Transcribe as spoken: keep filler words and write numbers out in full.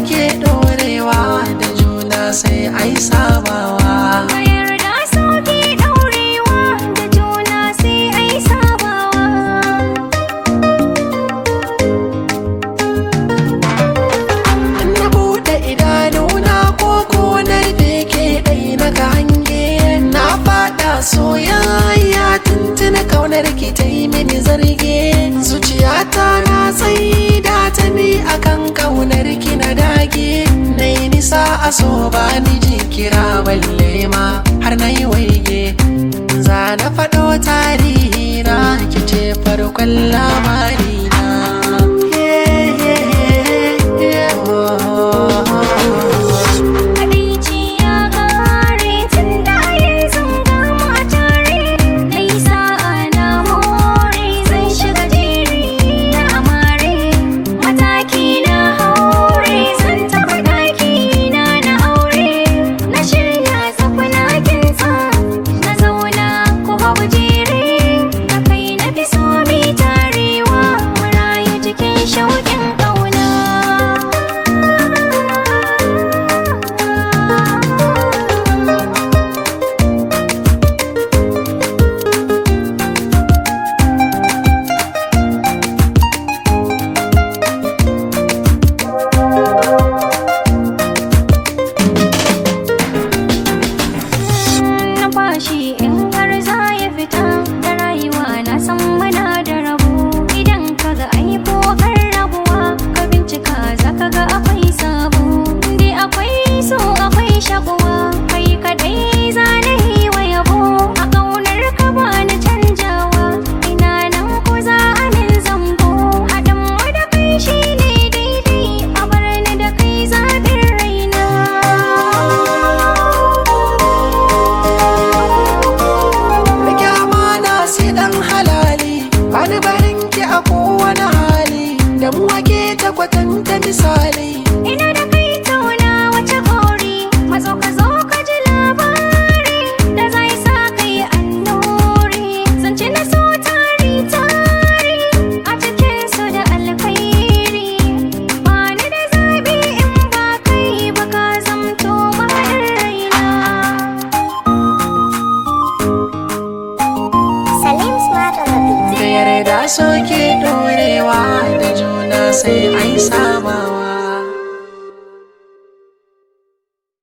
ke ɗorewa da juna sai ai sabawa. Ka yarda so ke ɗaurewa da juna sai ai sabawa. Na buɗe idanuna ko konar da ke ɗai na ka hange, na faɗa soyayya tuntuna kaunar ki ta yi mini zarge. Zuciyata na tsaida ta ni akan kaunar ki na dage, na yi nisa a so ba ni jinkira balle ma har na yi waige. Za na faɗo tarihi na ki ce farkon labari na. Kadaici ya ƙare tun da yanzu ga mu a tare. Na yi sa'a na more zan shiga jeri na amare. Mataki na haure zan taɓa ɗaki na na aure. Na shirya tsafi na kinsa na zauna ko babu jere. Da kai na fi so mi tarewa mu rayu cikin shauƙin ƙauna. Numfashi in har za ya fita da rayuwa na san muna da rabo. Idan ka ga aiko kan rabuwa ka bincika za ka ga akwai sabo. Dai akwai so akwai shakuwa kai kadai za na yi wa yabo. A ƙaunar ka ba ni canjawa ina nan ko za a min zambo. Haɗin mu da kai shi ne daidai a bar ni da kai zaɓin raina. Rike amana sai dan halali, bani barin ki a kowane hali, da mu ake ta kwatanta misali. Ina da kai tauna wace gori, mazo ka zo ka ji labari da zai sa kai annuri. Zance na so tari tari a cikin su da alkhairi. Ba ni da zabi in ba kai ba ka zamto mahaɗin raina. Salim Smart on the beat. Da yarda so ke ɗorewa da juna sai ai sabawa.